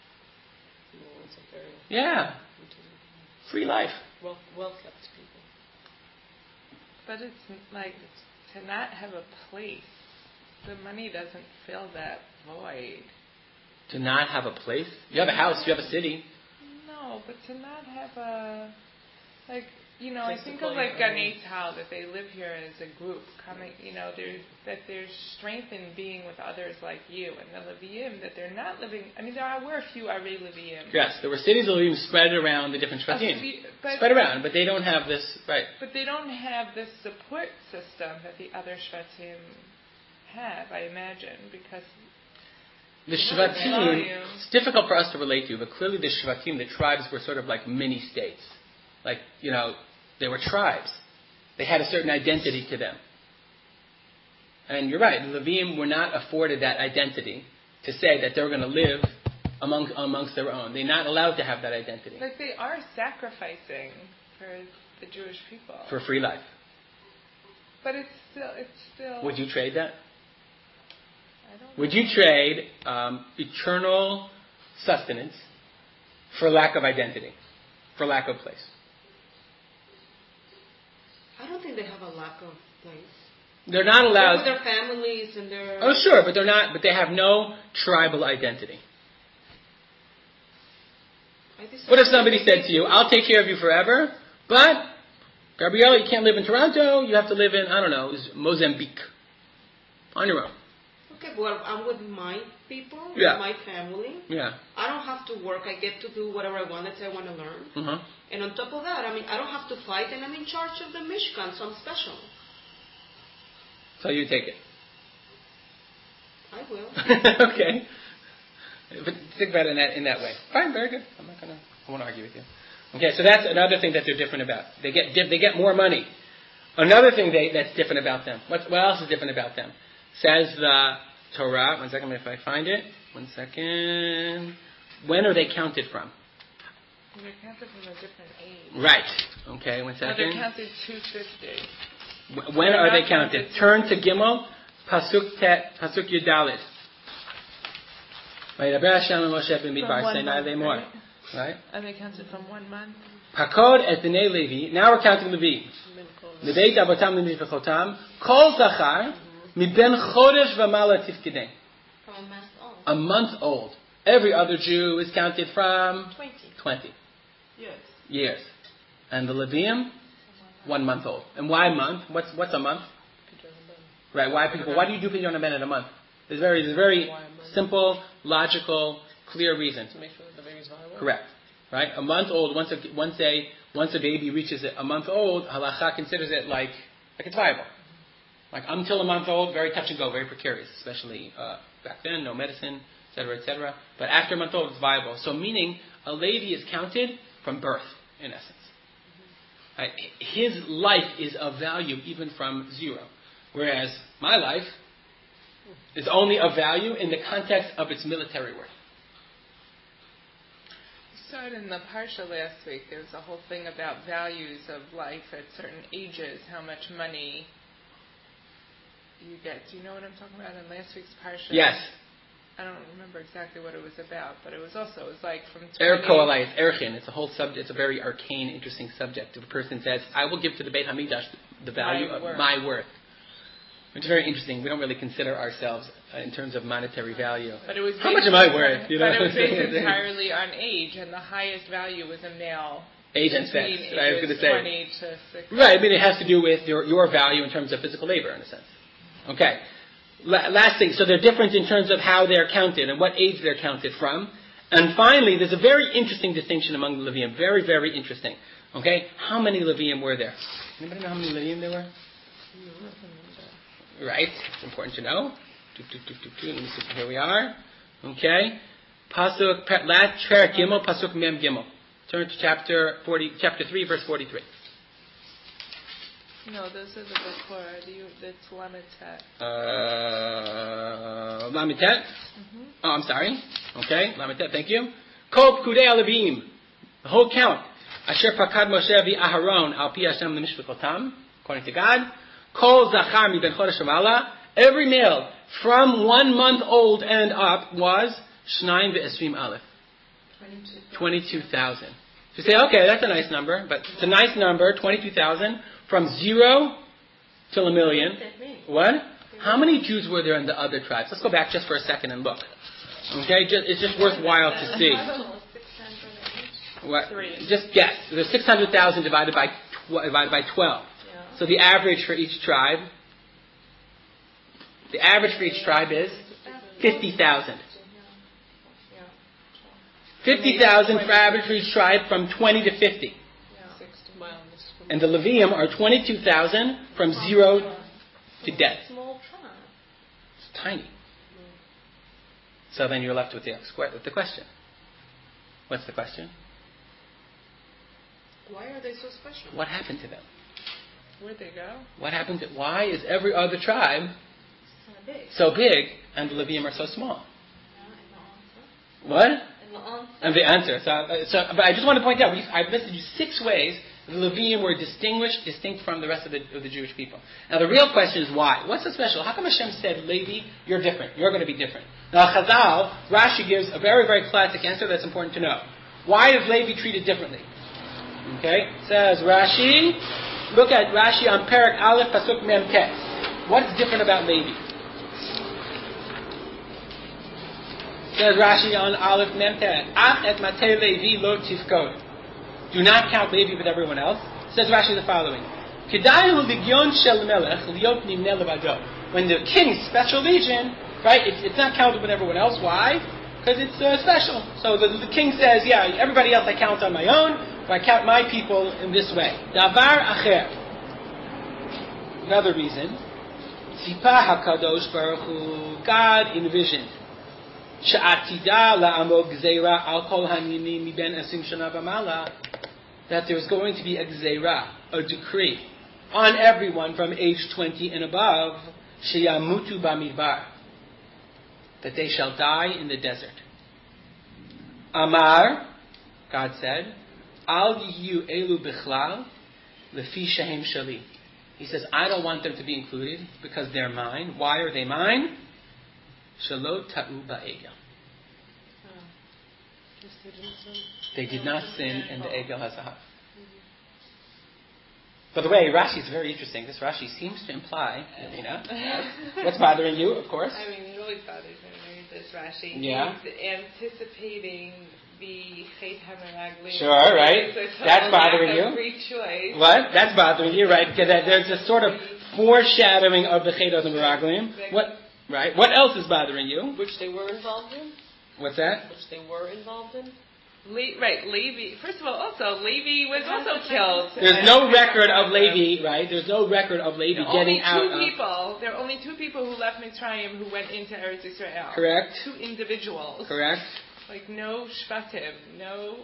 Yeah, free life. Well kept people. But it's to not have a place. The money doesn't fill that void. To not have a place? You have a house, you have a city. No, but to not have a... I think of like Ganei Tal, that they live here as a group, coming. That there's strength in being with others like you, and the Leviim that they're not living. I mean, there were a few Arei Leviim. Yes, there were cities of Leviim spread around the different Shvatim. Spread around, but they don't have this right. But they don't have this support system that the other Shvatim have, I imagine, because. The Shvatim, it's difficult for us to relate to, but clearly the Shvatim, the tribes, were sort of like mini states. Like, they were tribes. They had a certain identity to them. And you're right, the Leviim were not afforded that identity to say that they're going to live amongst their own. They're not allowed to have that identity. Like they are sacrificing for the Jewish people. For free life. But it's still... Would you trade that? I don't Would you trade eternal sustenance for lack of identity? For lack of place? I don't think they have a lack of place. They're not allowed. They're with their families and their. Oh, sure, but they're not. But they have no tribal identity. What if somebody said to you, "I'll take care of you forever, but Gabriella, you can't live in Toronto. You have to live in, I don't know, Mozambique, on your own." Okay, well, I'm with my people, yeah. my family. Yeah. I don't have to work. I get to do whatever I want. Let's say I want to learn. Uh-huh. And on top of that, I don't have to fight, and I'm in charge of the Mishkan, so I'm special. So you take it? I will. Okay. But think about it in that way. Fine, very good. I won't argue with you. Okay, so that's another thing that they're different about. They get more money. Another thing that's different about them. What else is different about them? Says the Torah. 1 second, if I find it. 1 second. When are they counted from? They're counted from a different age. Right. Okay, 1 second. They're counted 250. When are they counted? Turn to Gimel, Pasuk Yudalit. Right? Are they counted from 1 month? Pakod et b'nei Levi. Now we're counting Levi. Lebeit avotam lemichvotam. Kol zachar miben chodesh v'mala tifkidei. A month old. Every other Jew is counted from 20 years. And the Leviim, 1 month old. And why month? What's a month? Right? Why do you do Pidyon HaBen in a month? There's very simple, logical, clear reason. To make sure that the baby's viable. Correct. Right? A month old. Once a baby reaches a month old, halacha considers it like it's viable. Like until a month old, very touch and go, very precarious, especially back then, no medicine, etc., etc. But after a month old, it's viable. So meaning a Levi is counted from birth, in essence. Right? His life is of value even from zero, whereas my life is only of value in the context of its military worth. We saw it in the Parsha last week. There was a whole thing about values of life at certain ages, how much money you get. Do you know what I'm talking about in last week's Parsha? Yes. I don't remember exactly what it was about, but it was like from 20... Erchin. It's a whole subject. It's a very arcane, interesting subject. If a person says, I will give to the Beit HaMikdash the value of my worth. It's very interesting. We don't really consider ourselves in terms of monetary value. But it was how much am I worth? You know? But it was based entirely on age, and the highest value was a male. Age and sex. I was going to say. 20 to 60. Right. I mean, it has to do with your value in terms of physical labor, in a sense. Okay. Last thing. So they're different in terms of how they're counted and what age they're counted from. And finally, there's a very interesting distinction among the Levium. Very, very interesting. Okay. How many Levium were there? Anybody know how many Levium there were? Right. It's important to know. Let me see. Here we are. Okay. Pasuk, last Perak Gimel, Pasuk Mem Gimel. Turn to chapter 3, verse 43. No, those are the before. That's Lamitet. Lamitet? Mm-hmm. Oh, I'm sorry. Okay, Lamitet, thank you. Kol Pkudei Alevim. The whole count. Asher Pakad Moshe Aharon al Pi Hashem L'Mishpachotam. According to God. Kol Zachar Mi Ben Chodesh V'Mala. Every male from 1 month old and up was Shnayim Ve'esrim Aleph. 22,000. So you say, okay, that's a nice number, but it's a nice number, 22,000, from 0 till 1 million. What? How many Jews were there in the other tribes? Let's go back just for a second and look. Okay, it's just worthwhile to see. What? Just guess. There's 600,000 divided by divided by 12. Yeah. So the average for each tribe is 50,000. 50,000 for average for each tribe from 20 to 50. And the Levium are 22,000 from 0 to death. It's tiny. So then you're left with the question. What's the question? Why are they so special? What happened to them? Where'd they go? What happened to... Why is every other tribe so big and the Levium are so small? What? And the answer. But I just want to point out, I've listed you 6 ways the Levium were distinct from the rest of the Jewish people. Now the real question is why? What's so special? How come Hashem said, Levi, you're different. You're going to be different. Now Chazal, Rashi gives a very, very classic answer that's important to know. Why is Levi treated differently? Okay, says Rashi. Look at Rashi on Perek Aleph Pasuk Mem Tet. What's different about Levi? Says Rashi on Aleph Mem Tet. Ach et matei Levi lo tifkod. Do not count Levi with everyone else. Says Rashi the following: Kedayu ligyon shel melech liot nimneh levado. When the king's special legion, right? It's not counted with everyone else. Why? Because it's special. So the king says, yeah, everybody else I count on my own, but I count my people in this way. Davar acher. Another reason. Tzipah HaKadosh Baruch Hu. God envisioned. She'atida la'amod gzeira al kol haninim miben 20 shana v'mala. That there's going to be a gzeira, a decree, on everyone from age 20 and above, sheyamutu bamidbar, that they shall die in the desert. Amar, God said, al yiyu elu bichlal, lefi shehem shali. He says, I don't want them to be included because they're mine. Why are they mine? Shelo ta'u ba'egel. They did not sin, and the Egel has a half. By the way, Rashi is very interesting. This Rashi seems to imply, what's bothering you, of course? I mean, it always bothers me when I read this Rashi. Yeah. He's anticipating the Chet HaMeraglim. Sure, right. That's bothering you. Free choice. What? That's bothering you, right? Because there's a sort of foreshadowing of the Chet HaMeraglim. What? Right. What else is bothering you? Which they were involved in. What's that? Which they were involved in. Levi. First of all, Levi was also killed. There's no record of Levi, right? There's no record of Levi getting out of... There are only 2 people who left Mitzrayim who went into Eretz Yisrael. Correct. 2 individuals. Correct. Like no Shvatim, no...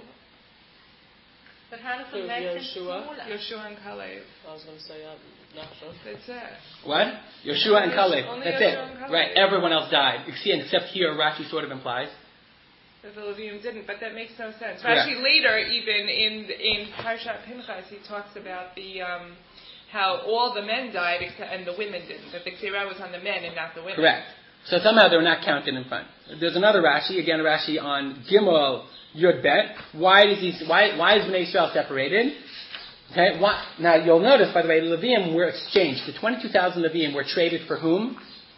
But how does it make them smaller? Yoshua and Caleb. I was going to say Nachshon. That's it. What? Yoshua and Caleb. Only That's Yoshua it. and Caleb. Right. Everyone else died. Except here, Rashi sort of implies that the Levium didn't, but that makes no sense. Correct. Rashi later, even in Parshat Pinchas, he talks about the how all the men died and the women didn't. That the Gzeirah was on the men and not the women. Correct. So somehow they're not counted in front. There's another Rashi, again a Rashi on Gimel Yud Bet. Why is Bnei Yisrael separated? Okay. Now you'll notice, by the way, the Levium were exchanged. The 22,000 Levium were traded for whom?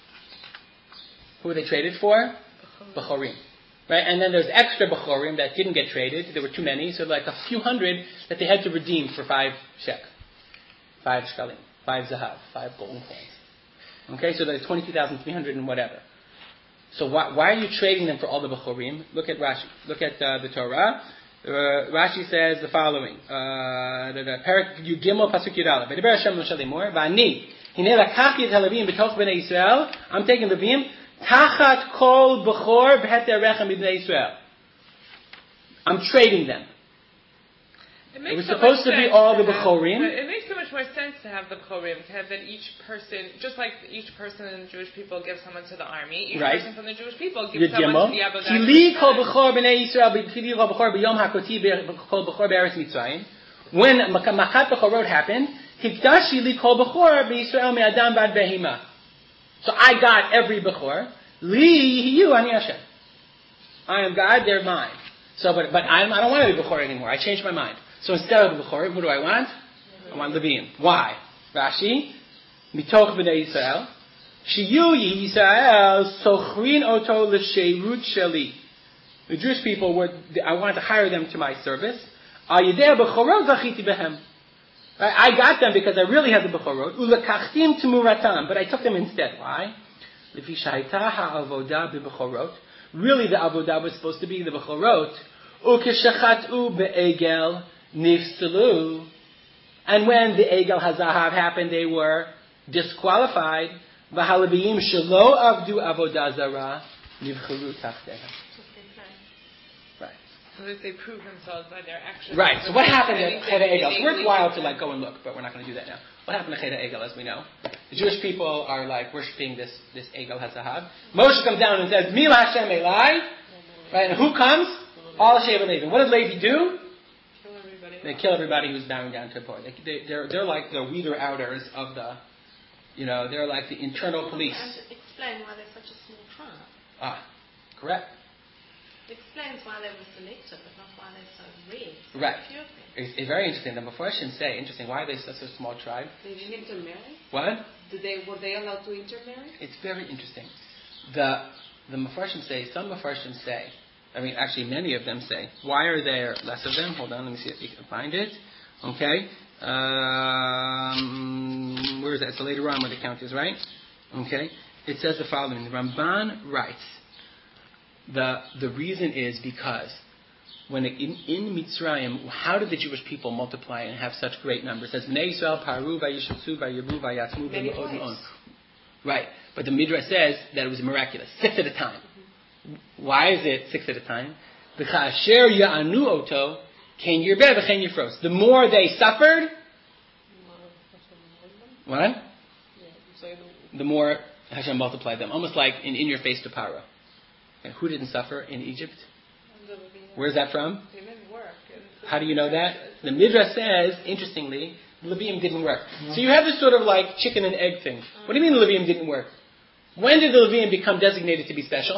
Who were they traded for? Bechorim. Right, and then there's extra Bechorim that didn't get traded. There were too many, so like a few hundred that they had to redeem for 5 shek, 5 shkalim, 5 zahav, 5 golden coins. Okay, so there's 22,300 and whatever. So why are you trading them for all the Bechorim? Look at Rashi. Look at the Torah. Rashi says the following: Perek Gimel Pasuk Yud Aleph. V'diber Hashem Moshe Lemor, V'ani Hinei lakachti et haLevim b'toch Bnei Yisrael. I'm taking Levim. Tachat kol b'chor b'heter rechem b'nei Yisrael. I'm trading them. It was supposed to be all the Bechorim. It makes so much more sense to have the Bechorim, to have that each person, just like each person in the Jewish people gives someone to the army, each person from the Jewish people gives someone to the Avodah. Kili kol b'chor b'nei Yisrael, kili kol b'chor b'yom hakoti kol b'chor b'eretz Mitzrayim. When Machat Bechorot happened, hikdashi li kol b'chor b'Yisrael me'adam v'ad behima. So I got every Bechor. Li you ani Hashem. I am God, they're mine. So, but I don't want to be Bechor anymore. I changed my mind. So instead of the Bechorim, who do I want? I want Levim. Why? Rashi, mitoch b'nei Yisrael, shiyu Yisrael sochrin oto l'sheirut sheli. The Jewish people I wanted to hire them to my service. Al yedei b'chorot zachiti behem. I got them because I really had the Bechorot. Ulekachtim Temuratam, but I took them instead. Why? Lefi shahayta ha'avodah b'Bechorot. Really, the avodah was supposed to be the Bechorot. Ukeshachat'u be'egel nifsalu. And when the Egel HaZahav happened, they were disqualified. V'halabiyim shelo avdu avodah zara nivcharu tachteha. Right. So that they prove themselves by their actions. Right. So what happened at Chet HaEgel? It's worthwhile to go and look, but we're not going to do that now. What happened to Chet HaEgel, as we know? The Jewish people are worshiping this Egel HaZahav. Moshe comes down and says, Mila Hashem Elai. Right. And who comes? All Sheva Levi. What does Levi do? They kill everybody who's bowing down to Por. They're like the weeder outers of the, they're like the internal police. And explain why they're such a small tribe. Correct. It explains why they were selected, but not why they're so rare. Right. It's very interesting. The Mefarshim say, why are they such a small tribe? They didn't intermarry? What? Were they allowed to intermarry? It's very interesting. The Mefarshim say, some Mefarshim say, actually many of them say, why are there less of them? Hold on, let me see if you can find it. Okay. Where is that? So later on where the count is, right? Okay. It says the following. The Ramban writes, the reason is because when in Mitzrayim, how did the Jewish people multiply and have such great numbers? It says, Bnei Yisrael paru vayishutzu vayiru vayatmu v'me'od. Right. But the Midrash says that it was miraculous. 6 at a time. Why is it 6 at a time? The more they suffered, what? The more Hashem multiplied them. Almost like in your face to Paro. And who didn't suffer in Egypt? Where's that from? They didn't work. How do you know that? The Midrash says, interestingly, the Levium didn't work. So you have this sort of chicken and egg thing. What do you mean the Levium didn't work? When did the Levium become designated to be special?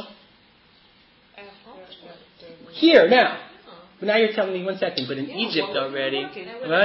Here, now. But now you're telling me 1 second, but in Egypt already. What?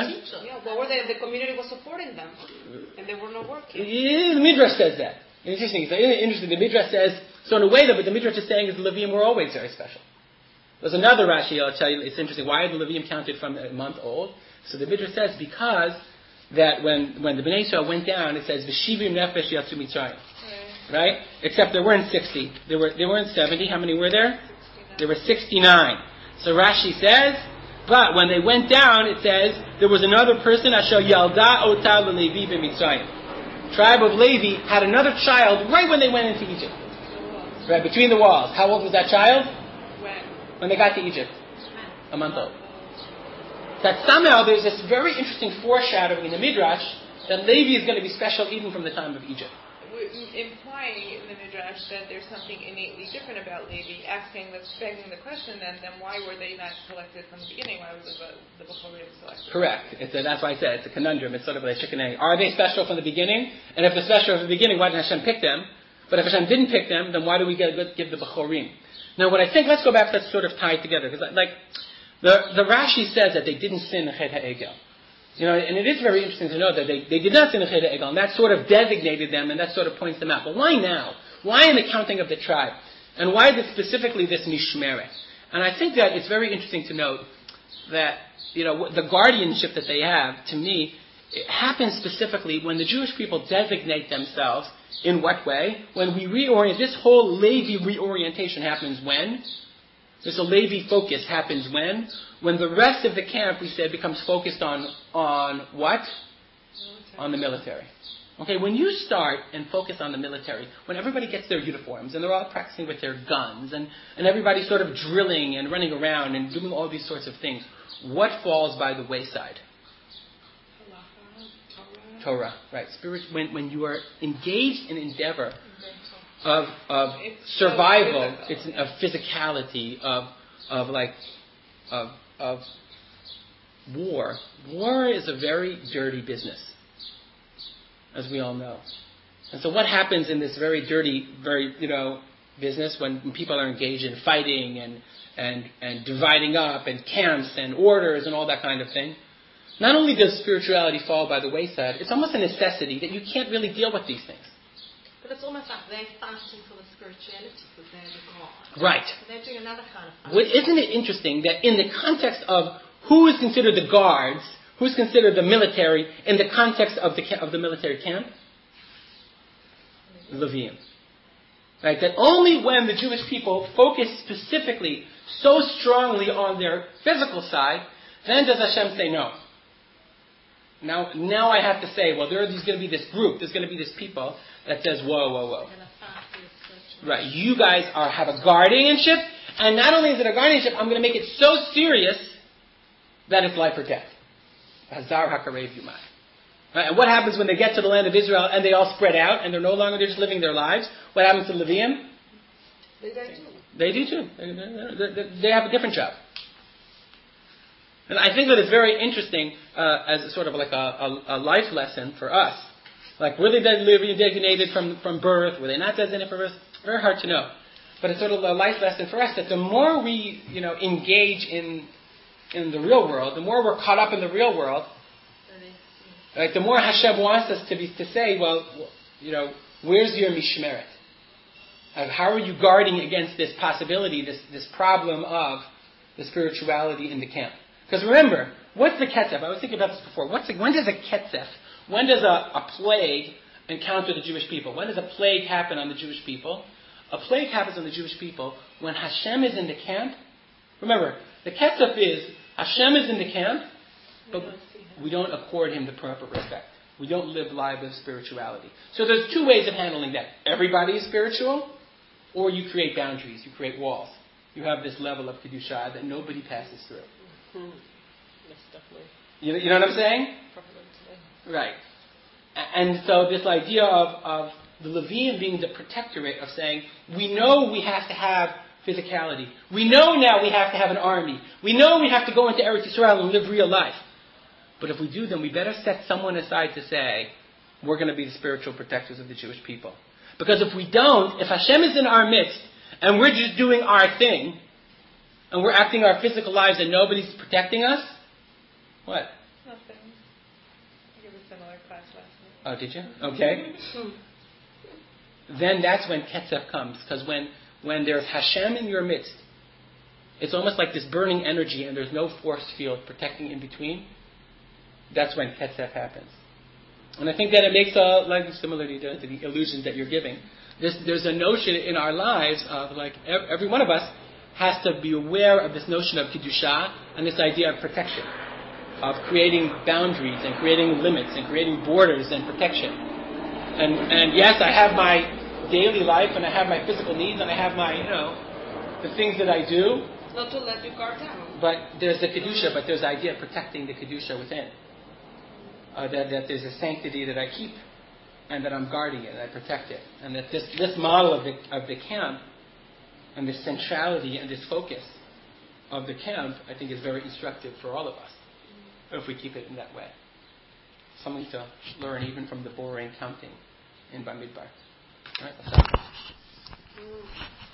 The community was supporting them, and they were not working. Yeah, the Midrash says that. Interesting. The Midrash says, so in a way, but the Midrash is saying is the Levium were always very special. There's another Rashi, I'll tell you, it's interesting. Why are the Levium counted from a month old? So the Midrash says, because that when the Bnei Yisrael went down, it says, V'shivim nefesh yatzu Mitzrayim. Right? Except there weren't 60. There weren't 70. How many were there? There were 69. So Rashi says, but when they went down, it says, there was another person, Asher Yalda Ota Levi b'Mitzrayim. Tribe of Levi had another child right when they went into Egypt. Right, between the walls. How old was that child? When they got to Egypt. A month old. That somehow there's this very interesting foreshadowing in the Midrash that Levi is going to be special even from the time of Egypt. Implying in the Midrash that there's something innately different about Levi, begging the question then why were they not selected from the beginning? Why was the Bechorim selected? Correct. That's why I said it's a conundrum. It's sort of like chicken and egg. Are they special from the beginning? And if they're special from the beginning, why didn't Hashem pick them? But if Hashem didn't pick them, then why do we give the Bechorim? Now what I think, let's go back, let's sort of tie it together. Because the Rashi says that they didn't sin the Chet HaEgel. And it is very interesting to know that they did not sin the Chet HaEgel, and that sort of designated them, and that sort of points them out. But why now? Why in the counting of the tribe? And why specifically this Mishmeret? And I think that it's very interesting to note that, the guardianship that they have, to me, it happens specifically when the Jewish people designate themselves. In what way? When we reorient, this whole Levi reorientation happens when? This Levi focus happens when? When the rest of the camp, we said, becomes focused on what? On the military. Okay, when you start and focus on the military, when everybody gets their uniforms and they're all practicing with their guns and everybody's sort of drilling and running around and doing all these sorts of things, what falls by the wayside? Torah, right? When you are engaged in endeavor of survival, it's of physicality, of war. War is a very dirty business, as we all know. And so what happens in this very dirty, business when people are engaged in fighting and dividing up and camps and orders and all that kind of thing? Not only does spirituality fall by the wayside, it's almost a necessity that you can't really deal with these things. But it's almost like they're fighting for the spirituality because they're the God. Right. So they're doing another kind of fight. Isn't it interesting that in the context of who is considered the guards, Who's considered the military in the context of the military camp? Levium. Right? That only when the Jewish people focus specifically so strongly on their physical side, then does Hashem say no. Now I have to say, well, there's going to be this group, there's going to be this people that says, whoa. Right, you guys have a guardianship, and not only is it a guardianship, I'm going to make it so serious that it's life or death. Hazar hakarev yumai. Right, and what happens when they get to the land of Israel and they all spread out and they're no longer just living their lives? What happens to Levium? They do too. They have a different job. And I think that it's very interesting as a sort of like a life lesson for us. Like, were they designated from birth? Were they not designated from birth? Very hard to know. But it's sort of a life lesson for us that the more we, engage in the real world, the more we're caught up in the real world, right, the more Hashem wants us to say, well, where's your mishmeret? How are you guarding against this possibility, this problem of the spirituality in the camp? Because remember, what's the ketzef? I was thinking about this before. When does a ketzef, when does a plague encounter the Jewish people? When does a plague happen on the Jewish people? A plague happens on the Jewish people when Hashem is in the camp. Remember, the ketzef is, Hashem is in the camp, but we don't accord him the proper respect. We don't live lives of spirituality. So there's two ways of handling that. Everybody is spiritual, or you create boundaries, you create walls. You have this level of Kedusha that nobody passes through. Yes, definitely. You know what I'm saying? Right. And so this idea of the Levium being the protectorate of saying, we know we have to have physicality. We know now we have to have an army. We know we have to go into Eretz Yisrael and live real life. But if we do, then we better set someone aside to say, we're going to be the spiritual protectors of the Jewish people. Because if we don't, if Hashem is in our midst, and we're just doing our thing, and we're acting our physical lives and nobody's protecting us, what? Nothing. I gave a similar class last night. Oh, did you? Okay. Then that's when Ketzef comes. Because when there's Hashem in your midst, it's almost like this burning energy and there's no force field protecting in between. That's when Ketzef happens. And I think that it makes similarly to the illusion that you're giving. There's a notion in our lives of every one of us has to be aware of this notion of Kedusha and this idea of protection, of creating boundaries and creating limits and creating borders and protection. And yes, I have my daily life and I have my physical needs and I have my, the things that I do. Not to let your guard down. But there's the Kedusha, but there's the idea of protecting the Kedusha within. That there's a sanctity that I keep and that I'm guarding it and I protect it. And that this model of the camp and this centrality and this focus of the camp, I think, is very instructive for all of us if we keep it in that way. Something to learn even from the boring counting in Bamidbar. All right, let's stop.